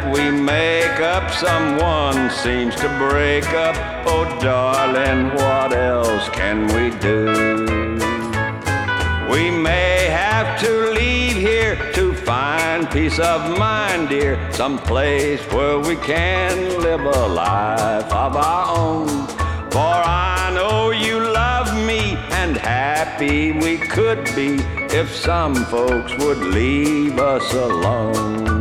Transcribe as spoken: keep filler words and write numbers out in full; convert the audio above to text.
that we make up, someone seems to break up. Oh darling, what else can we do? We may have to leave here to find peace of mind, dear, someplace where we can live a life of our own. For I know you love me, and happy we could be if some folks would leave us alone.